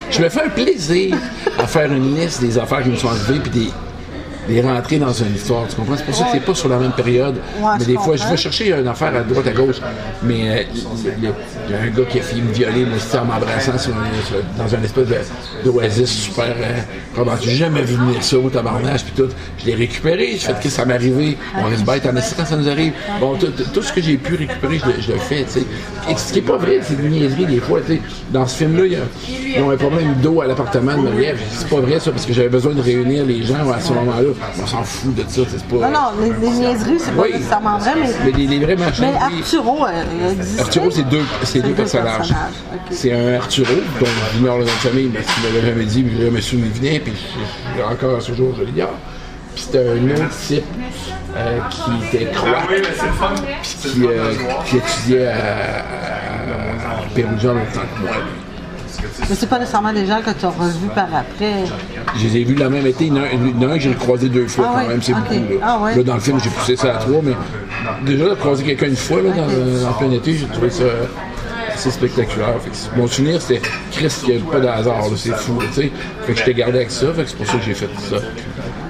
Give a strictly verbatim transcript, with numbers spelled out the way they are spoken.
Je me fais un plaisir à faire une liste des affaires qui me sont arrivées puis des. les rentrer dans une histoire, tu comprends? C'est pour ça que c'est pas sur la même période. Ouais, mais des fois, je vais chercher une affaire à droite, à gauche. Mais euh, il y, y a un gars qui a failli me violer, moi aussi, en m'embrassant sur, sur, dans un espèce de, d'oasis super. Euh, comment tu jamais vu venir ça au tabarnage, puis tout. Je l'ai récupéré, j'ai fait que ça m'est arrivé. On reste bête en essai quand ça nous arrive. Bon, tout, tout ce que j'ai pu récupérer, je le, je le fais, tu sais. Et ce qui est pas vrai, c'est une niaiserie, des fois, tu sais. Dans ce film-là, il y a, ils ont un problème d'eau à l'appartement de Marie-Ève. C'est pas vrai, ça, parce que j'avais besoin de réunir les gens à ce moment-là. On s'en fout de ça, c'est pas... Non, non, les, les niaiseries, c'est pas oui. nécessairement vrai, mais... Mais les, les vrais machins... Mais Arturo, euh, existait. Arturo, c'est deux, c'est deux, deux personnages. personnages. Okay. C'est un Arturo, dont j'ignore le nom de famille, mais il ne m'avait jamais dit, mais je me souvenais, puis je, encore à ce jour, je l'ignore. Puis c'était un autre type euh, qui était croate, puis qui, euh, qui étudiait à, à, à Pérugia en même temps que moi. Mais c'est pas nécessairement des gens que tu as revus par après. Je les ai vus la même été. Il y en a un, il y en a un que j'ai croisé deux fois ah quand ouais? même, c'est okay. beaucoup. Là. Ah ouais? Là, dans le film, j'ai poussé ça à trois, mais déjà de croiser quelqu'un une fois là, okay. dans, en plein été, j'ai trouvé ça assez spectaculaire. Fait que mon souvenir, c'était Christ, il n'y a pas de hasard, là, c'est fou. Là, fait que je t'ai gardé avec ça, fait que c'est pour ça que j'ai fait ça.